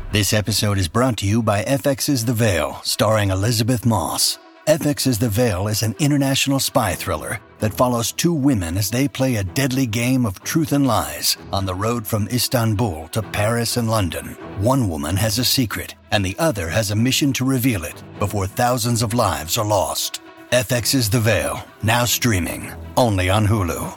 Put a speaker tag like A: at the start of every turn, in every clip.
A: This episode is brought to you by FX's The Veil, starring Elizabeth Moss. FX's The Veil is an international spy thriller that follows two women as they play a deadly game of truth and lies on the road from Istanbul to Paris and London. One woman has a secret, and the other has a mission to reveal it before thousands of lives are lost. FX's The Veil, now streaming, only on Hulu.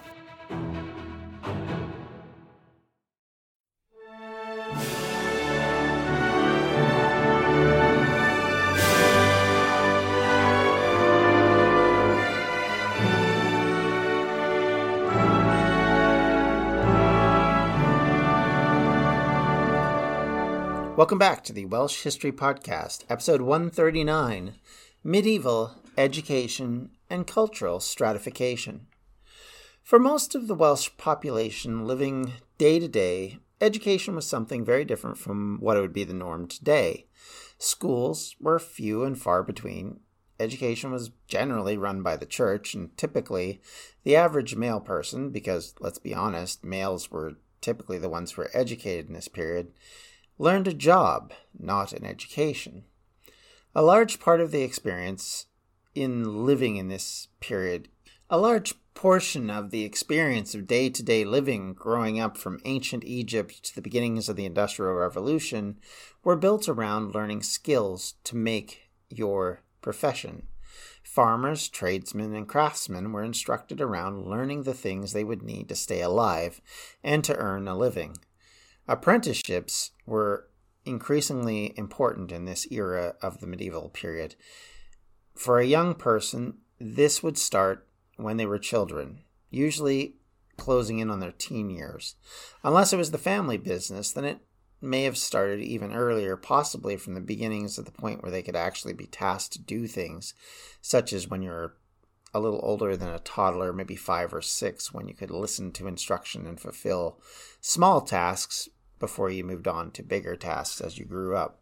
B: Welcome back to the Welsh History Podcast, episode 139, Medieval Education and Cultural Stratification. For most of the Welsh population living day to day, education was something very different from what would be the norm today. Schools were few and far between. Education was generally run by the church, and typically the average male person, because let's be honest, males were typically the ones who were educated in this period, learned a job, not an education. A large part of the experience in living in this period, a large portion of the experience of day-to-day living growing up from ancient Egypt to the beginnings of the Industrial Revolution were built around learning skills to make your profession. Farmers, tradesmen, and craftsmen were instructed around learning the things they would need to stay alive and to earn a living. Apprenticeships were increasingly important in this era of the medieval period. For a young person, this would start when they were children, usually closing in on their teen years. Unless it was the family business, then it may have started even earlier, possibly from the beginnings of the point where they could actually be tasked to do things, such as when you're a little older than a toddler, maybe 5 or 6, when you could listen to instruction and fulfill small tasks before you moved on to bigger tasks as you grew up.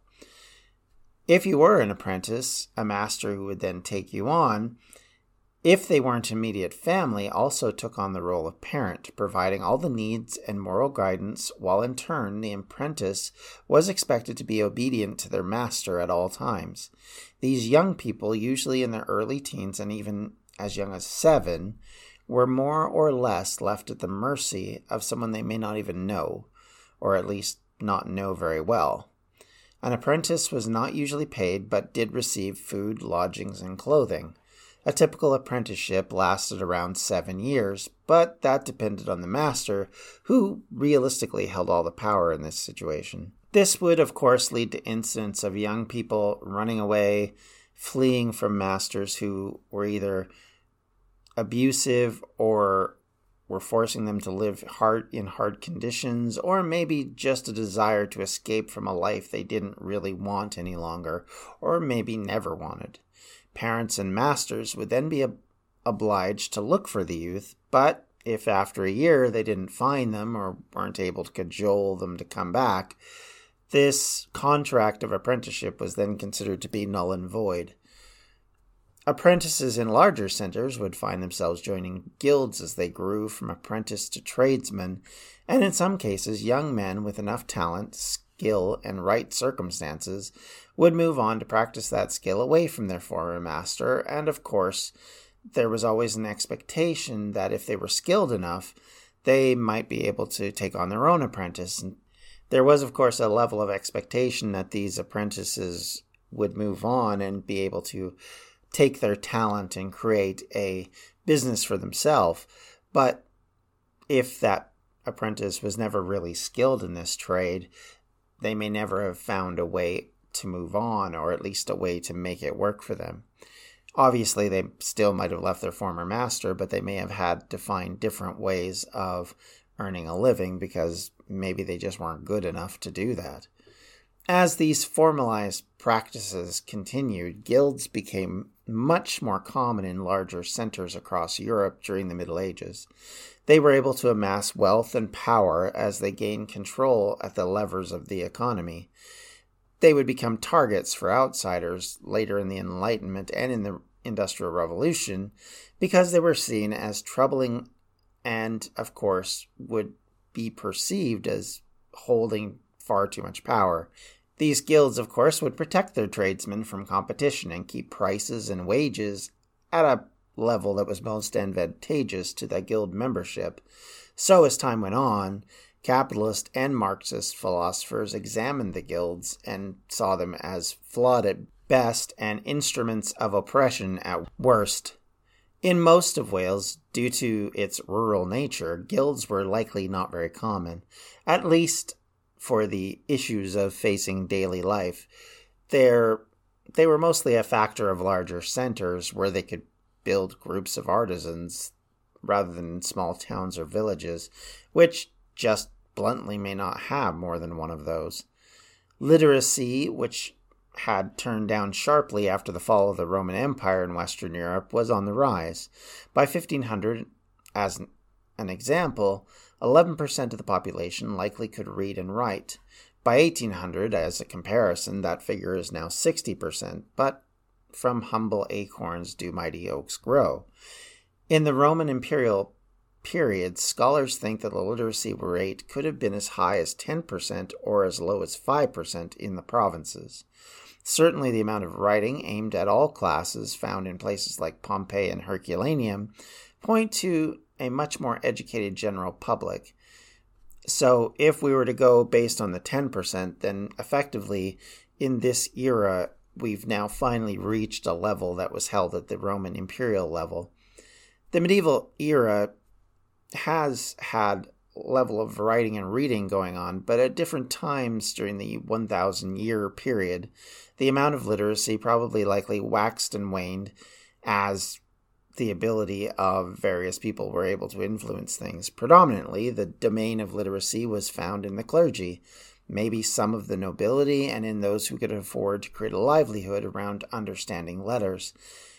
B: If you were an apprentice, a master who would then take you on, if they weren't immediate family, also took on the role of parent, providing all the needs and moral guidance, while in turn the apprentice was expected to be obedient to their master at all times. These young people, usually in their early teens and even as young as 7, were more or less left at the mercy of someone they may not even know, or at least not know very well. An apprentice was not usually paid, but did receive food, lodgings, and clothing. A typical apprenticeship lasted around 7 years, but that depended on the master, who realistically held all the power in this situation. This would, of course, lead to incidents of young people running away, fleeing from masters who were either abusive or were forcing them to live in hard conditions, or maybe just a desire to escape from a life they didn't really want any longer, or maybe never wanted. Parents and masters would then be obliged to look for the youth, but if after a year they didn't find them or weren't able to cajole them to come back, this contract of apprenticeship was then considered to be null and void. Apprentices in larger centers would find themselves joining guilds as they grew from apprentice to tradesman, and in some cases, young men with enough talent, skill, and right circumstances would move on to practice that skill away from their former master, and of course, there was always an expectation that if they were skilled enough, they might be able to take on their own apprentice. And there was, of course, a level of expectation that these apprentices would move on and be able to take their talent and create a business for themselves. But if that apprentice was never really skilled in this trade, they may never have found a way to move on, or at least a way to make it work for them. Obviously, they still might have left their former master, but they may have had to find different ways of earning a living because maybe they just weren't good enough to do that. As these formalized practices continued, guilds became much more common in larger centers across Europe during the Middle Ages. They were able to amass wealth and power as they gained control at the levers of the economy. They would become targets for outsiders later in the Enlightenment and in the Industrial Revolution because they were seen as troubling and, of course, would be perceived as holding far too much power. These guilds, of course, would protect their tradesmen from competition and keep prices and wages at a level that was most advantageous to that guild membership. So as time went on, capitalist and Marxist philosophers examined the guilds and saw them as flawed at best and instruments of oppression at worst. In most of Wales, due to its rural nature, guilds were likely not very common, at least for the issues of facing daily life. They were mostly a factor of larger centers where they could build groups of artisans rather than small towns or villages, which just bluntly may not have more than one of those. Literacy, which had turned down sharply after the fall of the Roman Empire in Western Europe, was on the rise. By 1500, as an example, 11% of the population likely could read and write. By 1800, as a comparison, that figure is now 60%, but from humble acorns do mighty oaks grow. In the Roman imperial period, scholars think that the literacy rate could have been as high as 10% or as low as 5% in the provinces. Certainly the amount of writing aimed at all classes found in places like Pompeii and Herculaneum point to a much more educated general public. So if we were to go based on the 10%, then effectively in this era, we've now finally reached a level that was held at the Roman imperial level. The medieval era has had level of writing and reading going on, but at different times during the 1,000-year period, the amount of literacy probably likely waxed and waned as the ability of various people were able to influence things. Predominantly, the domain of literacy was found in the clergy, maybe some of the nobility, and in those who could afford to create a livelihood around understanding letters.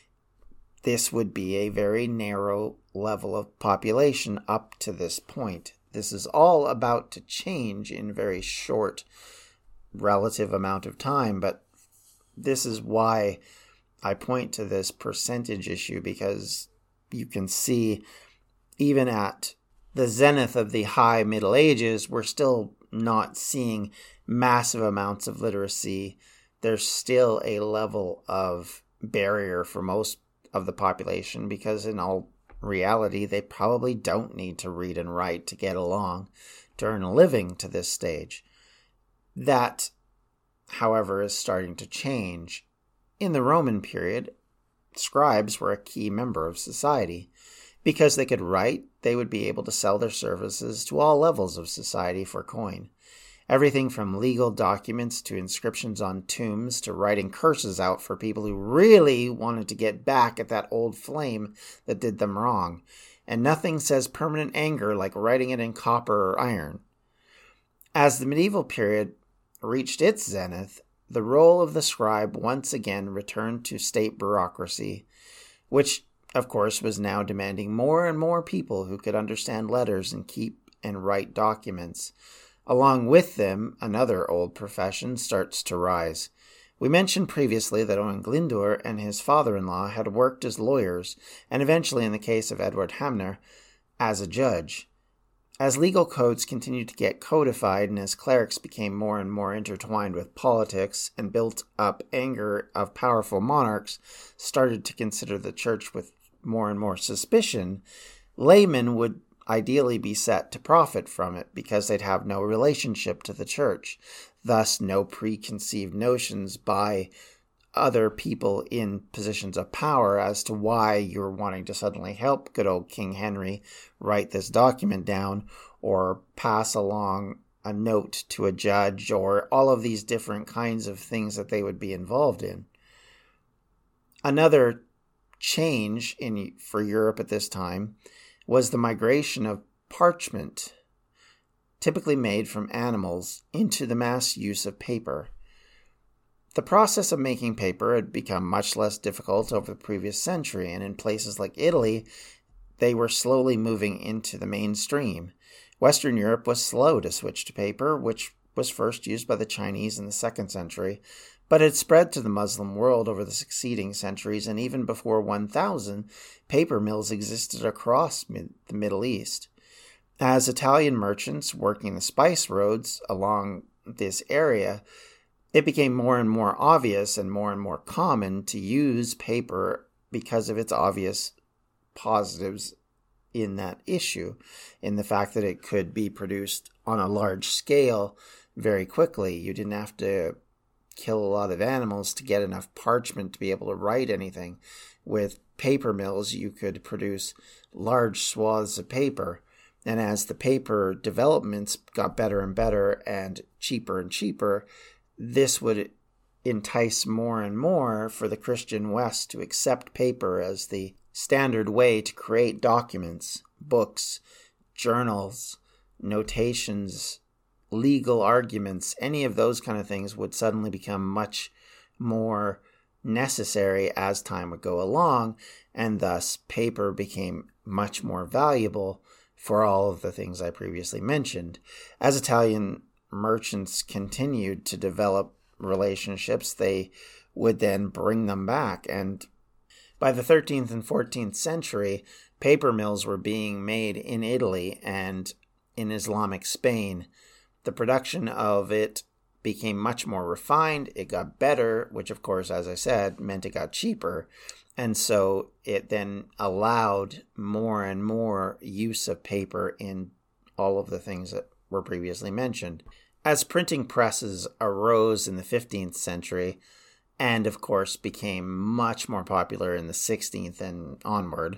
B: This would be a very narrow level of population up to this point. This is all about to change in a very short relative amount of time, but this is why I point to this percentage issue, because you can see even at the zenith of the high Middle Ages, we're still not seeing massive amounts of literacy. There's still a level of barrier for most of the population because in all reality, they probably don't need to read and write to get along, to earn a living to this stage. That, however, is starting to change. In the Roman period, scribes were a key member of society. Because they could write, they would be able to sell their services to all levels of society for coin. Everything from legal documents to inscriptions on tombs to writing curses out for people who really wanted to get back at that old flame that did them wrong. And nothing says permanent anger like writing it in copper or iron. As the medieval period reached its zenith, the role of the scribe once again returned to state bureaucracy, which, of course, was now demanding more and more people who could understand letters and keep and write documents. Along with them, another old profession starts to rise. We mentioned previously that Owen Glyndwr and his father-in-law had worked as lawyers, and eventually, in the case of Edward Hamner, as a judge. As legal codes continued to get codified and as clerics became more and more intertwined with politics and built up anger of powerful monarchs started to consider the church with more and more suspicion, laymen would ideally be set to profit from it because they'd have no relationship to the church, thus no preconceived notions by other people in positions of power as to why you're wanting to suddenly help good old King Henry write this document down or pass along a note to a judge or all of these different kinds of things that they would be involved in. Another change for Europe at this time was the migration of parchment, typically made from animals, into the mass use of paper. The process of making paper had become much less difficult over the previous century, and in places like Italy, they were slowly moving into the mainstream. Western Europe was slow to switch to paper, which was first used by the Chinese in the 2nd century, but it spread to the Muslim world over the succeeding centuries, and even before 1000, paper mills existed across the Middle East. As Italian merchants working the spice roads along this area It became more and more obvious and more common to use paper because of its obvious positives in that issue, in the fact that it could be produced on a large scale very quickly. You didn't have to kill a lot of animals to get enough parchment to be able to write anything. With paper mills, you could produce large swaths of paper. And as the paper developments got better and better and cheaper, this would entice more and more for the Christian West to accept paper as the standard way to create documents, books, journals, notations, legal arguments. Any of those kind of things would suddenly become much more necessary as time would go along, and thus paper became much more valuable for all of the things I previously mentioned. As Italian merchants continued to develop relationships, they would then bring them back. And by the 13th and 14th century, paper mills were being made in Italy and in Islamic Spain. The production of it became much more refined. It got better, which of course, as I said, meant it got cheaper. And so it then allowed more and more use of paper in all of the things that were previously mentioned. As printing presses arose in the 15th century, and of course became much more popular in the 16th and onward,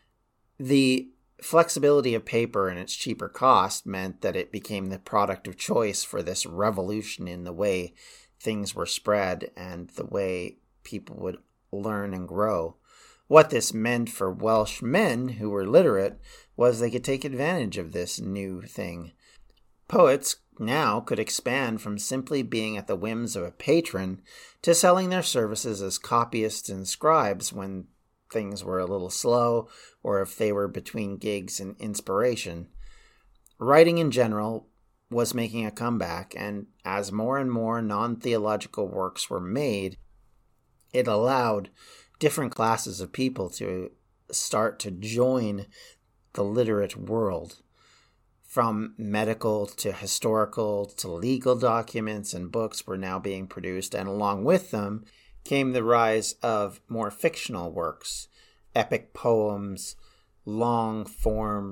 B: the flexibility of paper and its cheaper cost meant that it became the product of choice for this revolution in the way things were spread and the way people would learn and grow. What this meant for Welsh men who were literate was they could take advantage of this new thing. Poets now could expand from simply being at the whims of a patron to selling their services as copyists and scribes when things were a little slow or if they were between gigs and inspiration. Writing in general was making a comeback, and as more and more non-theological works were made, it allowed different classes of people to start to join the literate world. From medical to historical to legal documents and books were now being produced, and along with them came the rise of more fictional works, epic poems, long-form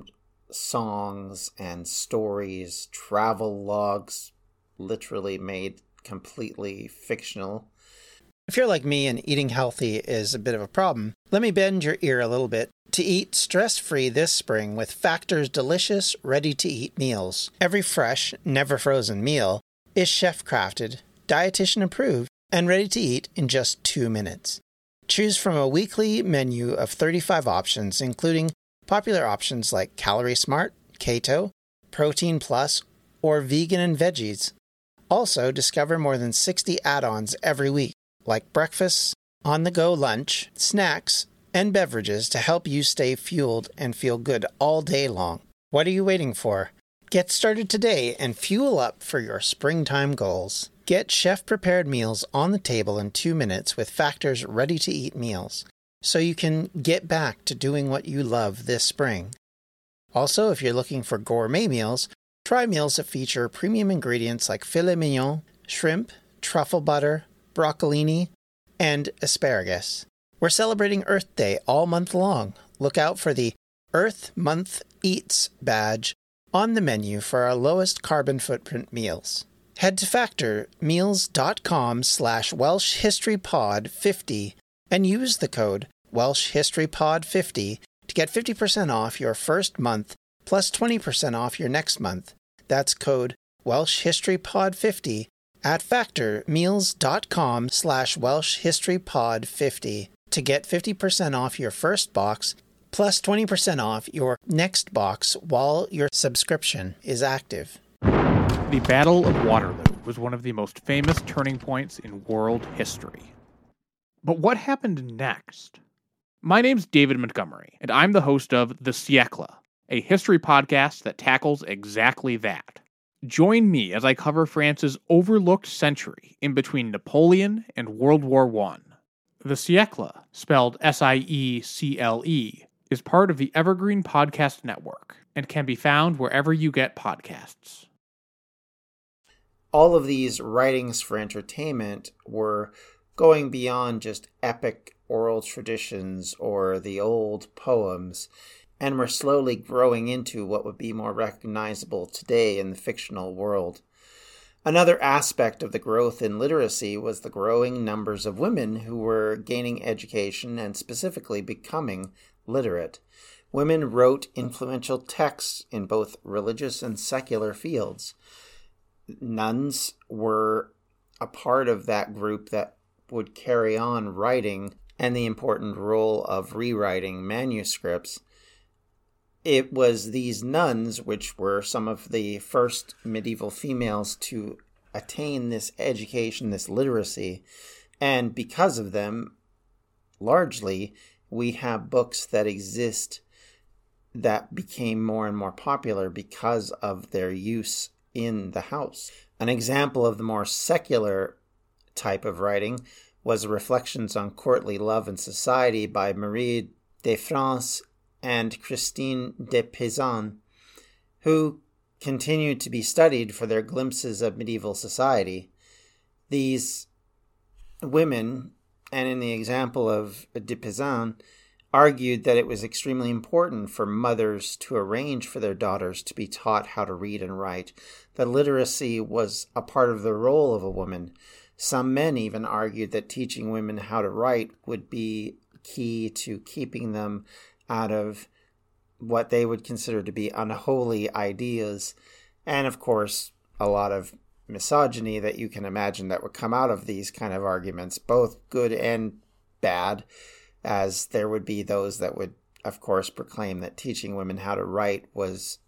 B: songs and stories, travel logs, literally made completely fictional. If you're like me and eating healthy is a bit of a problem, let me bend your ear a little bit to eat stress-free this spring with Factor's delicious, ready-to-eat meals. Every fresh, never-frozen meal is chef-crafted, dietitian-approved, and ready to eat in just 2 minutes. Choose from a weekly menu of 35 options, including popular options like Calorie Smart, Keto, Protein Plus, or Vegan and Veggies. Also, discover more than 60 add-ons every week, like breakfast, on-the-go lunch, snacks, and beverages to help you stay fueled and feel good all day long. What are you waiting for? Get started today and fuel up for your springtime goals. Get chef-prepared meals on the table in 2 minutes with Factor's ready-to-eat meals, so you can get back to doing what you love this spring. Also, if you're looking for gourmet meals, try meals that feature premium ingredients like filet mignon, shrimp, truffle butter, broccolini, and asparagus. We're celebrating Earth Day all month long. Look out for the Earth Month Eats badge on the menu for our lowest carbon footprint meals. Head to factormeals.com/WelshHistoryPod50 and use the code WelshHistoryPod50 to get 50% off your first month plus 20% off your next month. That's code WelshHistoryPod50 at factormeals.com/WelshHistoryPod50 to get 50% off your first box plus 20% off your next box while your subscription is active.
C: The Battle of Waterloo was one of the most famous turning points in world history. But what happened next? My name's David Montgomery, and I'm the host of The Siècle, a history podcast that tackles exactly that. Join me as I cover France's overlooked century in between Napoleon and World War I. The Siècle, spelled S-I-E-C-L-E, is part of the Evergreen Podcast Network and can be found wherever you get podcasts.
B: all of these writings for entertainment were going beyond just epic oral traditions or the old poems, and were slowly growing into what would be more recognizable today in the fictional world. Another aspect of the growth in literacy was the growing numbers of women who were gaining education and specifically becoming literate. Women wrote influential texts in both religious and secular fields. Nuns were a part of that group that would carry on writing and the important role of rewriting manuscripts. It was these nuns, which were some of the first medieval females to attain this education, this literacy, and because of them, largely, we have books that exist that became more and more popular because of their use in the house. An example of the more secular type of writing was Reflections on Courtly Love and Society by Marie de France and Christine de Pizan, who continued to be studied for their glimpses of medieval society. These women, and in the example of de Pizan, argued that it was extremely important for mothers to arrange for their daughters to be taught how to read and write, that literacy was a part of the role of a woman. Some men even argued that teaching women how to write would be key to keeping them out of what they would consider to be unholy ideas, and of course a lot of misogyny that you can imagine that would come out of these kind of arguments, both good and bad, as there would be those that would of course proclaim that teaching women how to write was,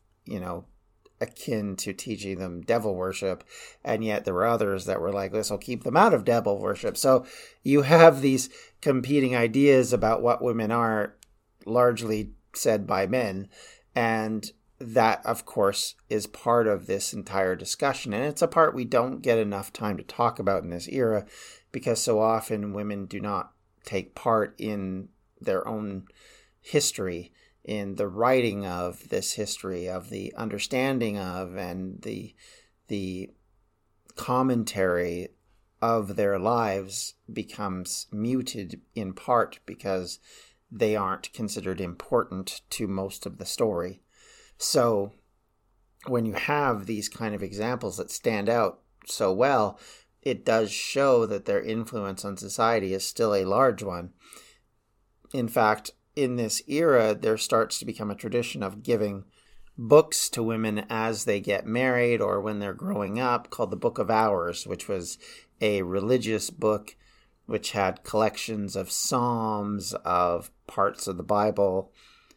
B: akin to teaching them devil worship, and yet there were others that were like, this will keep them out of devil worship. So you have these competing ideas about what women are, largely said by men, and that of course is part of this entire discussion, and it's a part we don't get enough time to talk about in this era, because so often women do not take part in their own history, in the writing of this history, of the understanding of, and the commentary of their lives becomes muted in part because they aren't considered important to most of the story. So when you have these kind of examples that stand out so well, it does show that their influence on society is still a large one. In fact, in this era, there starts to become a tradition of giving books to women as they get married or when they're growing up, called the Book of Hours, which was a religious book which had collections of psalms, of parts of the Bible,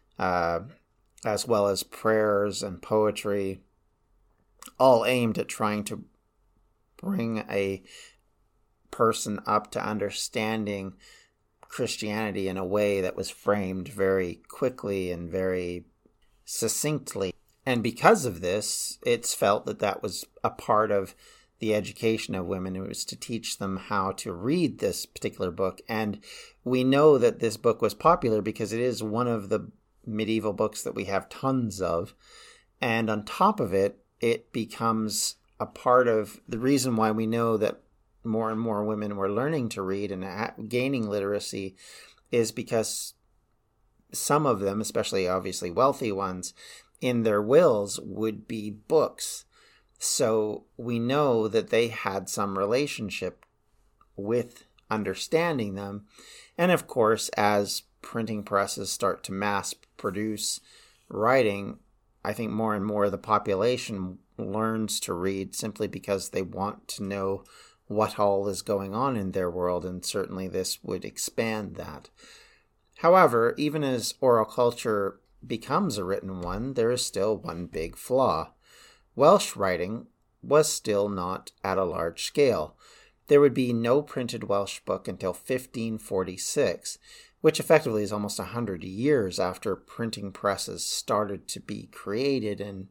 B: as well as prayers and poetry, all aimed at trying to bring a person up to understanding Christianity in a way that was framed very quickly and very succinctly. And because of this, it's felt that that was a part of the education of women. It was to teach them how to read this particular book. And we know that this book was popular because it is one of the medieval books that we have tons of. And on top of it, it becomes a part of the reason why we know that more and more women were learning to read and gaining literacy is because some of them, especially obviously wealthy ones, in their wills would be books. So we know that they had some relationship with understanding them. And of course, as printing presses start to mass produce writing, I think more and more of the population learns to read simply because they want to know what all is going on in their world, and certainly this would expand that. However, even as oral culture becomes a written one, there is still one big flaw. Welsh writing was still not at a large scale. There would be no printed Welsh book until 1546, which effectively is almost 100 years after printing presses started to be created and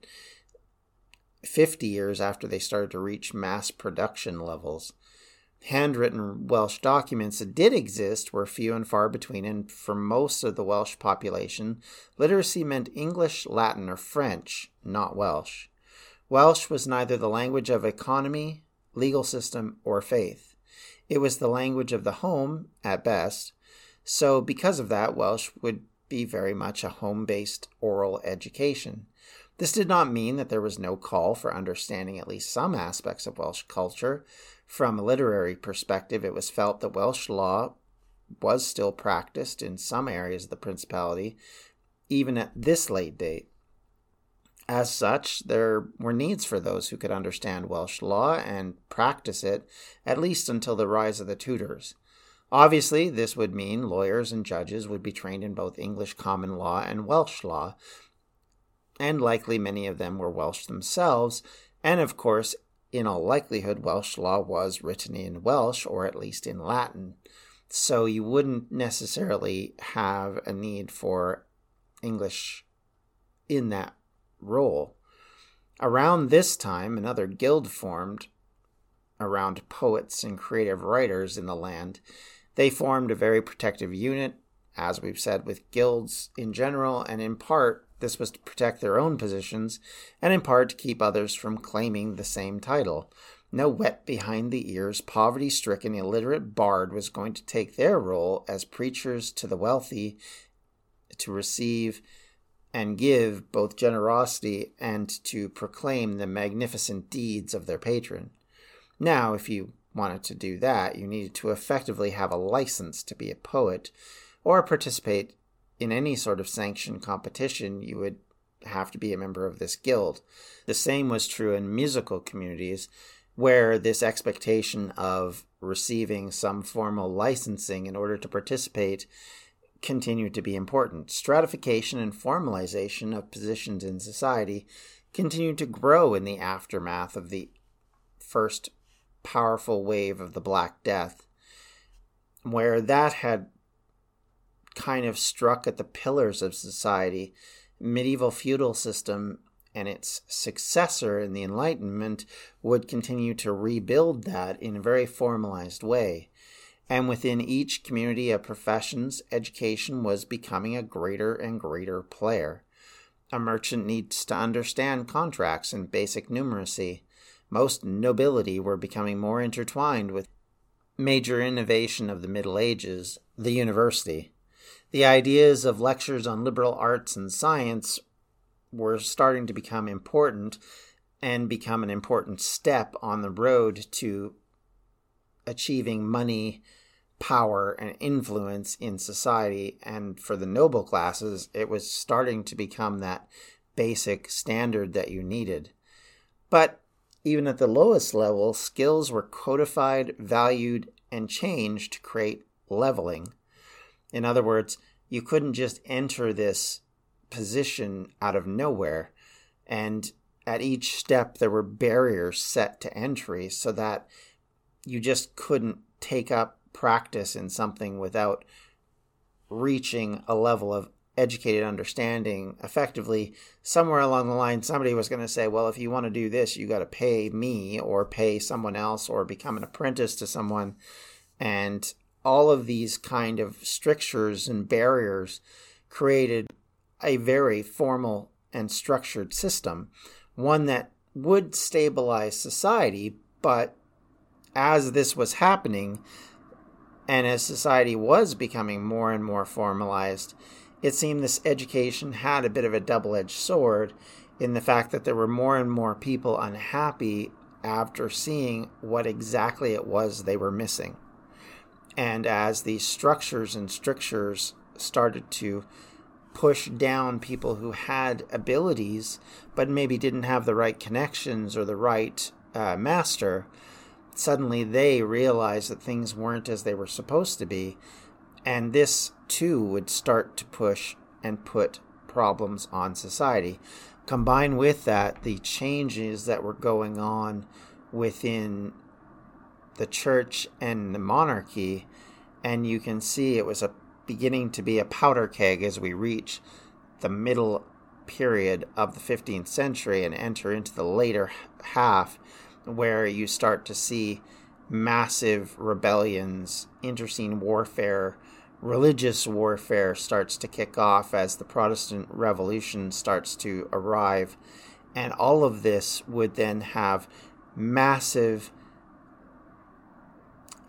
B: 50 years after they started to reach mass production levels. Handwritten Welsh documents that did exist were few and far between, and for most of the Welsh population, literacy meant English, Latin, or French, not Welsh. Welsh was neither the language of economy legal system, or faith. It was the language of the home, at best, so because of that, Welsh would be very much a home-based oral education. This did not mean that there was no call for understanding at least some aspects of Welsh culture. From a literary perspective, it was felt that Welsh law was still practiced in some areas of the Principality, even at this late date. As such, there were needs for those who could understand Welsh law and practice it, at least until the rise of the Tudors. Obviously, this would mean lawyers and judges would be trained in both English common law and Welsh law, and likely many of them were Welsh themselves, and of course, in all likelihood, Welsh law was written in Welsh, or at least in Latin, so you wouldn't necessarily have a need for English in that role. Around this time, another guild formed around poets and creative writers in the land. They formed a very protective unit, as we've said, with guilds in general, and in part, this was to protect their own positions, and in part to keep others from claiming the same title. No wet behind the ears, poverty-stricken, illiterate bard was going to take their role as preachers to the wealthy to receive and give both generosity and to proclaim the magnificent deeds of their patron. Now, if you wanted to do that, you needed to effectively have a license to be a poet or participate in any sort of sanctioned competition. You would have to be a member of this guild. The same was true in musical communities, where this expectation of receiving some formal licensing in order to participate continued to be important. Stratification and formalization of positions in society continued to grow in the aftermath of the first powerful wave of the Black Death, where that had kind of struck at the pillars of society. Medieval feudal system and its successor in the Enlightenment would continue to rebuild that in a very formalized way. And within each community of professions, education was becoming a greater and greater player. A merchant needs to understand contracts and basic numeracy. Most nobility were becoming more intertwined with major innovation of the Middle Ages, the university. The ideas of lectures on liberal arts and science were starting to become important and become an important step on the road to achieving money, power, and influence in society. And for the noble classes, it was starting to become that basic standard that you needed. But even at the lowest level, skills were codified, valued, and changed to create leveling. In other words, you couldn't just enter this position out of nowhere, and at each step there were barriers set to entry so that you just couldn't take up practice in something without reaching a level of educated understanding. Effectively, somewhere along the line, somebody was going to say, well, if you want to do this, you got to pay me or pay someone else or become an apprentice to someone. And all of these kind of strictures and barriers created a very formal and structured system, one that would stabilize society. But as this was happening, and as society was becoming more and more formalized, it seemed this education had a bit of a double-edged sword in the fact that there were more and more people unhappy after seeing what exactly it was they were missing. And as these structures and strictures started to push down people who had abilities but maybe didn't have the right connections or the right master, suddenly they realized that things weren't as they were supposed to be. And this, too, would start to push and put problems on society. Combine with that the changes that were going on within the church and the monarchy, and you can see it was beginning to be a powder keg as we reach the middle period of the 15th century and enter into the later half, where you start to see massive rebellions, internecine warfare, religious warfare starts to kick off as the Protestant Revolution starts to arrive. And all of this would then have massive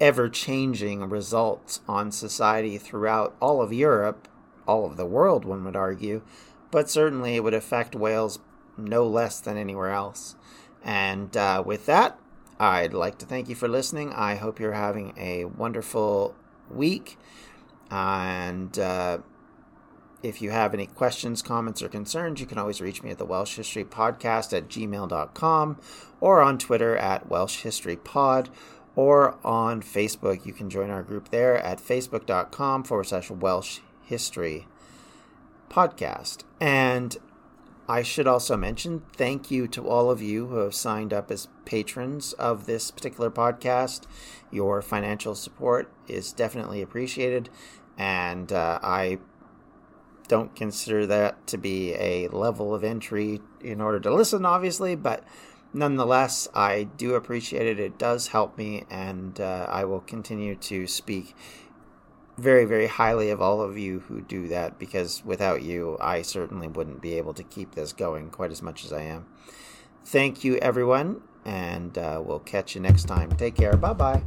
B: ever-changing results on society throughout all of Europe, all of the world, one would argue, but certainly it would affect Wales no less than anywhere else. And with that, I'd like to thank you for listening. I hope you're having a wonderful week. And if you have any questions, comments, or concerns, you can always reach me at the Welsh History Podcast at gmail.com, or on Twitter at Welsh History Pod, or on Facebook. You can join our group there at facebook.com/Welsh History Podcast. And I should also mention thank you to all of you who have signed up as patrons of this particular podcast. Your financial support is definitely appreciated, and I don't consider that to be a level of entry in order to listen, obviously, but nonetheless, I do appreciate it. It does help me, and I will continue to speak very, very highly of all of you who do that, because without you, I certainly wouldn't be able to keep this going quite as much as I am. Thank you, everyone, and we'll catch you next time. Take care. Bye-bye.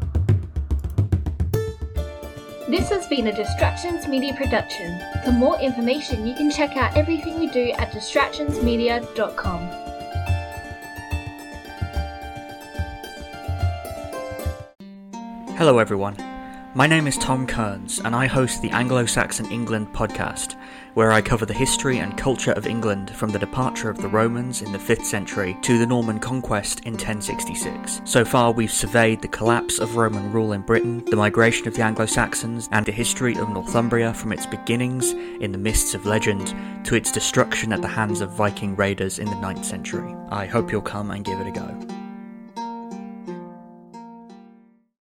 D: This has been a Distractions Media production. For more information, you can check out everything we do at distractionsmedia.com.
E: Hello everyone, my name is Tom Kearns and I host the Anglo-Saxon England podcast, where I cover the history and culture of England from the departure of the Romans in the 5th century to the Norman conquest in 1066. So far we've surveyed the collapse of Roman rule in Britain, the migration of the Anglo-Saxons, and the history of Northumbria from its beginnings in the mists of legend to its destruction at the hands of Viking raiders in the 9th century. I hope you'll come and give it a go.